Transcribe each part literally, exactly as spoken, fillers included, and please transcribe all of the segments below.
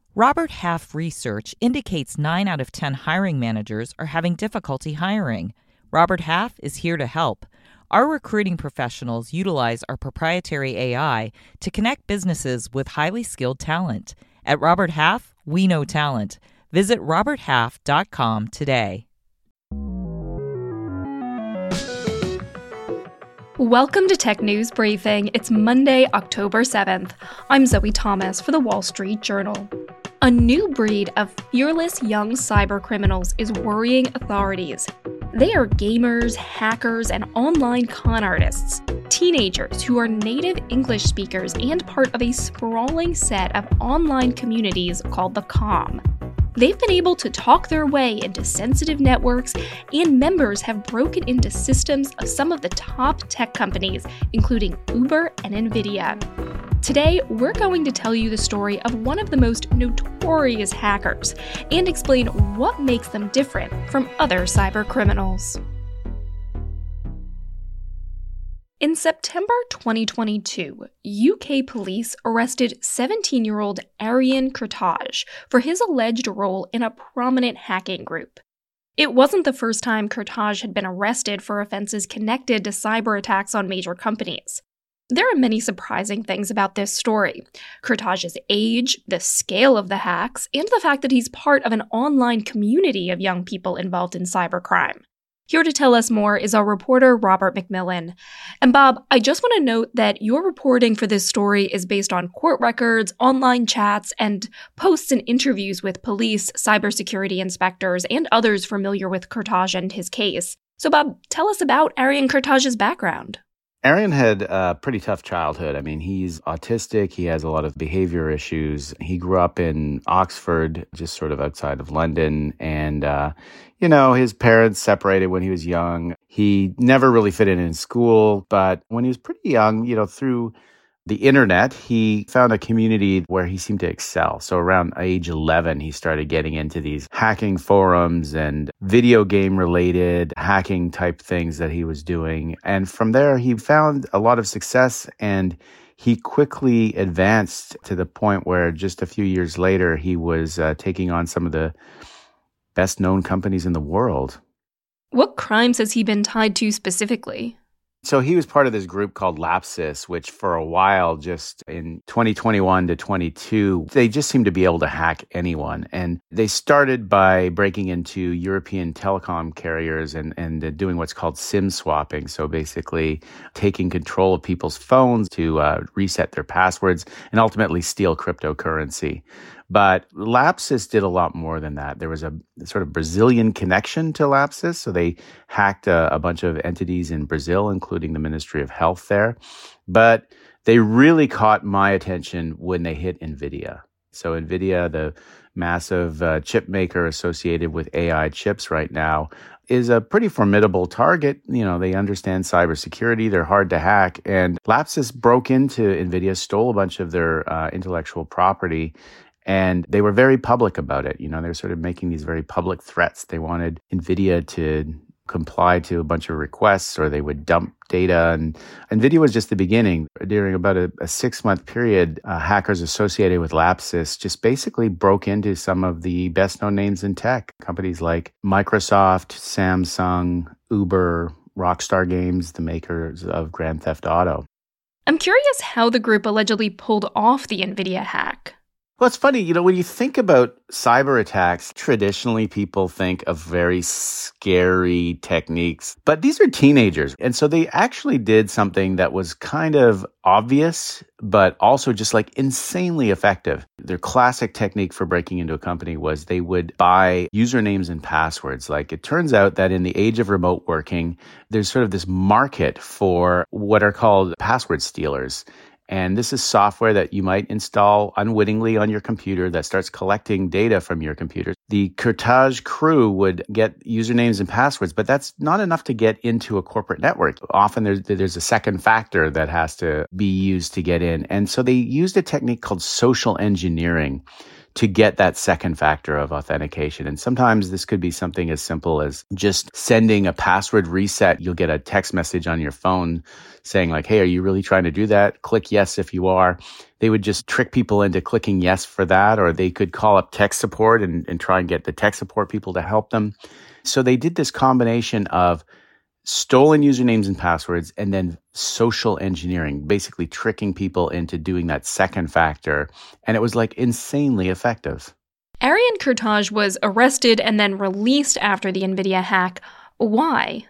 Robert Half research indicates nine out of ten hiring managers are having difficulty hiring. Robert Half is here to help. Our recruiting professionals utilize our proprietary A I to connect businesses with highly skilled talent. At Robert Half, we know talent. Visit robert half dot com today. Welcome to Tech News Briefing. It's Monday, October seventh. I'm Zoe Thomas for The Wall Street Journal. A new breed of fearless young cybercriminals is worrying authorities. They are gamers, hackers, and online con artists, teenagers who are native English speakers and part of a sprawling set of online communities called the Com. They've been able to talk their way into sensitive networks, and members have broken into systems of some of the top tech companies, including Uber and Nvidia. Today, we're going to tell you the story of one of the most notorious hackers and explain what makes them different from other cyber criminals. In September twenty twenty-two, U K police arrested seventeen-year-old Aryan Kurtaj for his alleged role in a prominent hacking group. It wasn't the first time Kurtaj had been arrested for offenses connected to cyber attacks on major companies. There are many surprising things about this story: Kurtaj's age, the scale of the hacks, and the fact that he's part of an online community of young people involved in cybercrime. Here to tell us more is our reporter, Robert McMillan. And Bob, I just want to note that your reporting for this story is based on court records, online chats, and posts and interviews with police, cybersecurity inspectors, and others familiar with Kurtaj and his case. So Bob, tell us about Aryan Kurtaj's background. Aryan had a pretty tough childhood. I mean, he's autistic. He has a lot of behavior issues. He grew up in Oxford, just sort of outside of London. And, uh, you know, his parents separated when he was young. He never really fit in in school. But when he was pretty young, you know, through the internet, he found a community where he seemed to excel. So around age eleven, he started getting into these hacking forums and video game related hacking type things that he was doing. And from there, he found a lot of success, and he quickly advanced to the point where just a few years later, he was uh, taking on some of the best known companies in the world. What crimes has he been tied to specifically? So he was part of this group called Lapsus, which for a while, just in twenty twenty-one to twenty-two, they just seemed to be able to hack anyone. And they started by breaking into European telecom carriers and, and doing what's called SIM swapping. So basically taking control of people's phones to uh, reset their passwords and ultimately steal cryptocurrency. But Lapsus did a lot more than that. There was a sort of Brazilian connection to Lapsus. So they hacked a, a bunch of entities in Brazil, including the Ministry of Health there. But they really caught my attention when they hit NVIDIA. So NVIDIA, the massive uh, chip maker associated with A I chips right now, is a pretty formidable target. You know, they understand cybersecurity. They're hard to hack. And Lapsus broke into NVIDIA, stole a bunch of their uh, intellectual property. And they were very public about it. You know, they were sort of making these very public threats. They wanted NVIDIA to comply to a bunch of requests, or they would dump data. And NVIDIA was just the beginning. During about a, a six-month period, uh, hackers associated with Lapsus just basically broke into some of the best-known names in tech. Companies like Microsoft, Samsung, Uber, Rockstar Games, the makers of Grand Theft Auto. I'm curious how the group allegedly pulled off the NVIDIA hack. Well, it's funny, you know, when you think about cyber attacks, traditionally people think of very scary techniques, but these are teenagers. And so they actually did something that was kind of obvious, but also just like insanely effective. Their classic technique for breaking into a company was they would buy usernames and passwords. Like, it turns out that in the age of remote working, there's sort of this market for what are called password stealers. And this is software that you might install unwittingly on your computer that starts collecting data from your computer. The Kurtaj crew would get usernames and passwords, but that's not enough to get into a corporate network. Often there's, there's a second factor that has to be used to get in. And so they used a technique called social engineering to get that second factor of authentication. And sometimes this could be something as simple as just sending a password reset. You'll get a text message on your phone saying like, hey, are you really trying to do that? Click yes if you are. They would just trick people into clicking yes for that, or they could call up tech support and, and try and get the tech support people to help them. So they did this combination of stolen usernames and passwords and then social engineering, basically tricking people into doing that second factor. And it was like insanely effective. Arian Kurtaj was arrested and then released after the NVIDIA hack. Why?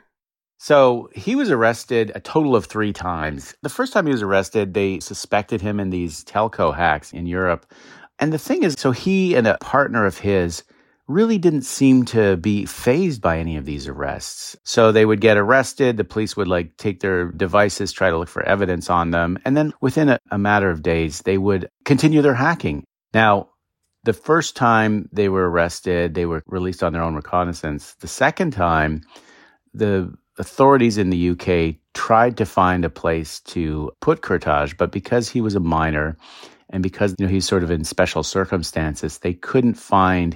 So he was arrested a total of three times. The first time he was arrested, they suspected him in these telco hacks in Europe. And the thing is, so he and a partner of his really didn't seem to be fazed by any of these arrests. So they would get arrested. The police would like take their devices, try to look for evidence on them. And then within a, a matter of days, they would continue their hacking. Now, the first time they were arrested, they were released on their own reconnaissance. The second time, the authorities in the U K tried to find a place to put Kurtaj, but because he was a minor and because you know he's sort of in special circumstances, they couldn't find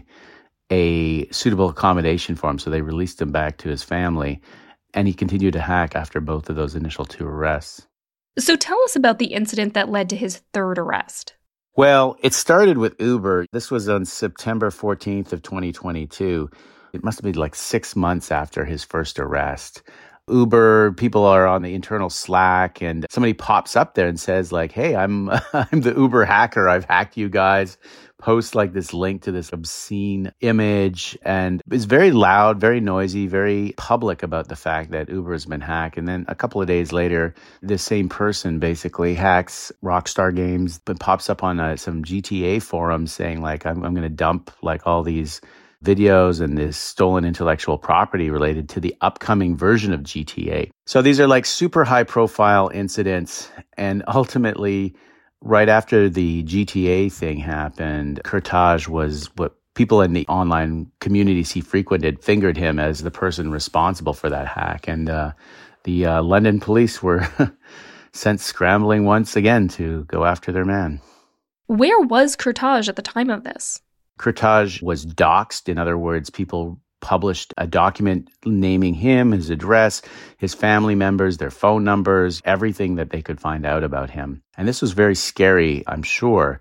a suitable accommodation for him, so they released him back to his family, and he continued to hack after both of those initial two arrests. So tell us about the incident that led to his third arrest. Well, it started with Uber. This was on September fourteenth of twenty twenty-two. It must have been like six months after his first arrest. Uber, people are on the internal Slack, and somebody pops up there and says like, hey, I'm I'm the Uber hacker. I've hacked you guys. Post like this link to this obscene image, and it's very loud, very noisy, very public about the fact that Uber has been hacked. And then a couple of days later, this same person basically hacks Rockstar Games, but pops up on uh, some G T A forums saying like, I'm, I'm going to dump like all these videos and this stolen intellectual property related to the upcoming version of G T A. So these are like super high profile incidents, and ultimately, right after the G T A thing happened, Kurtaj was what people in the online communities he frequented fingered him as the person responsible for that hack. And uh, the uh, London police were sent scrambling once again to go after their man. Where was Kurtaj at the time of this? Kurtaj was doxxed. In other words, people published a document naming him, his address, his family members, their phone numbers, everything that they could find out about him. And this was very scary, I'm sure.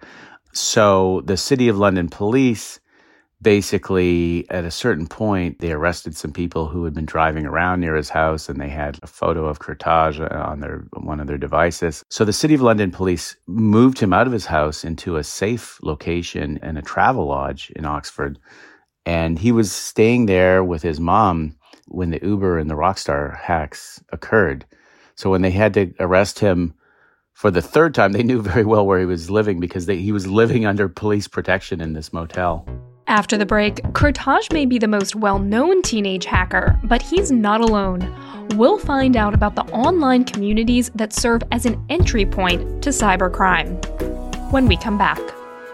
So the City of London police basically, at a certain point, they arrested some people who had been driving around near his house, and they had a photo of Kurtaj on their one of their devices. So the City of London police moved him out of his house into a safe location in a travel lodge in Oxford. And he was staying there with his mom when the Uber and the Rockstar hacks occurred. So when they had to arrest him for the third time, they knew very well where he was living because they, he was living under police protection in this motel. After the break, Kurtaj may be the most well-known teenage hacker, but he's not alone. We'll find out about the online communities that serve as an entry point to cybercrime when we come back.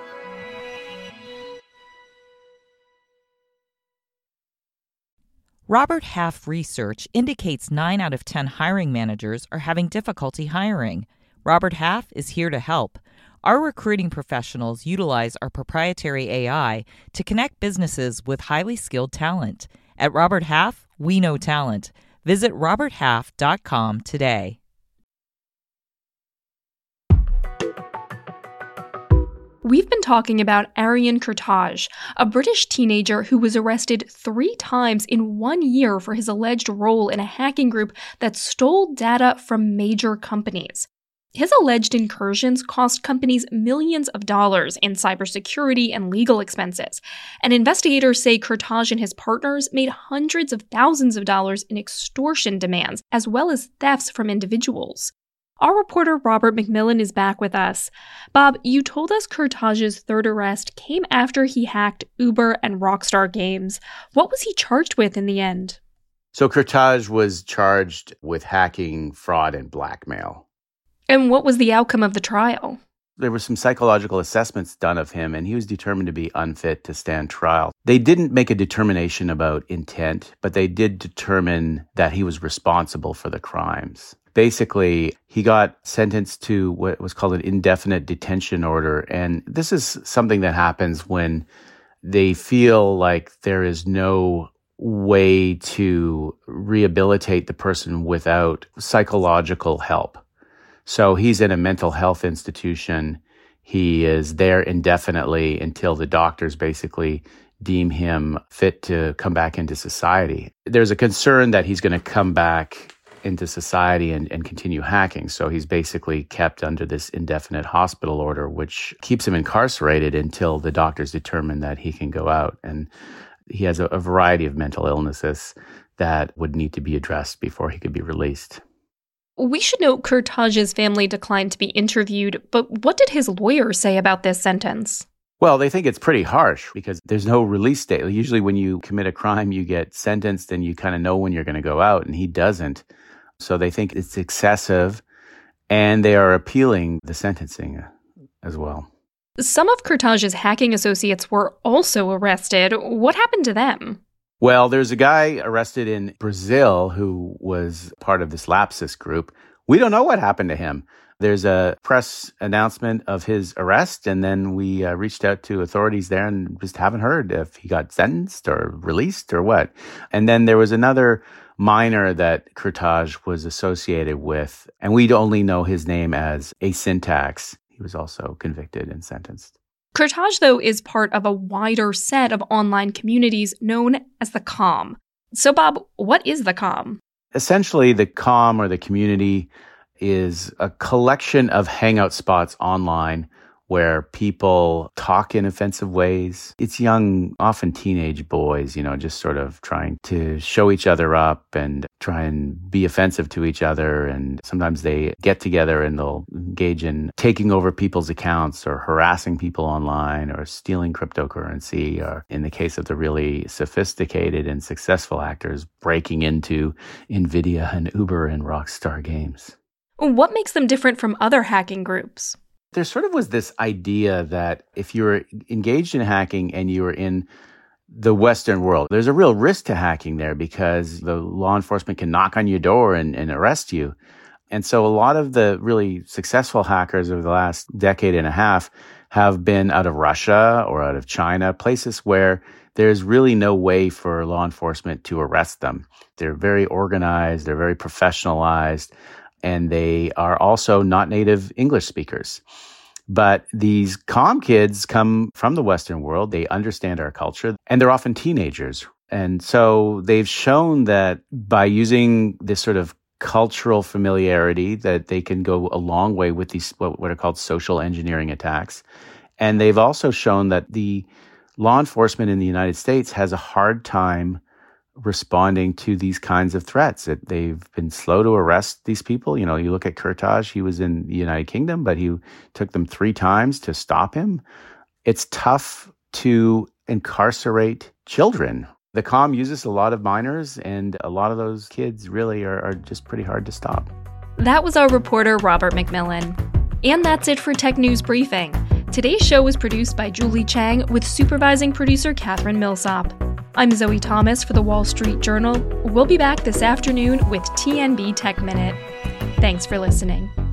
Robert Half research indicates nine out of ten hiring managers are having difficulty hiring. Robert Half is here to help. Our recruiting professionals utilize our proprietary A I to connect businesses with highly skilled talent. At Robert Half, we know talent. Visit robert half dot com today. We've been talking about Arian Kurtaj, a British teenager who was arrested three times in one year for his alleged role in a hacking group that stole data from major companies. His alleged incursions cost companies millions of dollars in cybersecurity and legal expenses, and investigators say Kurtaj and his partners made hundreds of thousands of dollars in extortion demands, as well as thefts from individuals. Our reporter Robert McMillan is back with us. Bob, you told us Kurtaj's third arrest came after he hacked Uber and Rockstar Games. What was he charged with in the end? So Kurtaj was charged with hacking, fraud, and blackmail. And what was the outcome of the trial? There were some psychological assessments done of him, and he was determined to be unfit to stand trial. They didn't make a determination about intent, but they did determine that he was responsible for the crimes. Basically, he got sentenced to what was called an indefinite detention order. And this is something that happens when they feel like there is no way to rehabilitate the person without psychological help. So he's in a mental health institution. He is there indefinitely until the doctors basically deem him fit to come back into society. There's a concern that he's going to come back into society and, and continue hacking. So he's basically kept under this indefinite hospital order, which keeps him incarcerated until the doctors determine that he can go out. And he has a, a variety of mental illnesses that would need to be addressed before he could be released. We should note Kurtaj's family declined to be interviewed, but what did his lawyer say about this sentence? Well, they think it's pretty harsh because there's no release date. Usually when you commit a crime, you get sentenced and you kind of know when you're going to go out, and he doesn't. So they think it's excessive, and they are appealing the sentencing as well. Some of Kurtaj's hacking associates were also arrested. What happened to them? Well, there's a guy arrested in Brazil who was part of this Lapsus group. We don't know what happened to him. There's a press announcement of his arrest, and then we uh, reached out to authorities there and just haven't heard if he got sentenced or released or what. And then there was another minor that Kurtaj was associated with, and we only know his name as Asyntax. He was also convicted and sentenced. Kurtaj, though, is part of a wider set of online communities known as the COM. So, Bob, what is the COM? Essentially, the COM, or the community, is a collection of hangout spots online where people talk in offensive ways. It's young, often teenage boys, you know, just sort of trying to show each other up and try and be offensive to each other. And sometimes they get together and they'll engage in taking over people's accounts or harassing people online or stealing cryptocurrency, or in the case of the really sophisticated and successful actors, breaking into NVIDIA and Uber and Rockstar Games. What makes them different from other hacking groups? There sort of was this idea that if you were engaged in hacking and you were in the Western world, there's a real risk to hacking there because the law enforcement can knock on your door and, and arrest you. And so a lot of the really successful hackers over the last decade and a half have been out of Russia or out of China, places where there's really no way for law enforcement to arrest them. They're very organized, they're very professionalized, and they are also not native English speakers. But these COM kids come from the Western world. They understand our culture, and they're often teenagers. And so they've shown that by using this sort of cultural familiarity, that they can go a long way with these what, what are called social engineering attacks. And they've also shown that the law enforcement in the United States has a hard time responding to these kinds of threats. That they've been slow to arrest these people. You know, you look at Kurtaj, he was in the United Kingdom, but he took them three times to stop him. It's tough to incarcerate children. The COM uses a lot of minors, and a lot of those kids really are, are just pretty hard to stop. That was our reporter, Robert McMillan. And that's it for Tech News Briefing. Today's show was produced by Julie Chang with supervising producer Catherine Millsop. I'm Zoe Thomas for The Wall Street Journal. We'll be back this afternoon with T N B Tech Minute. Thanks for listening.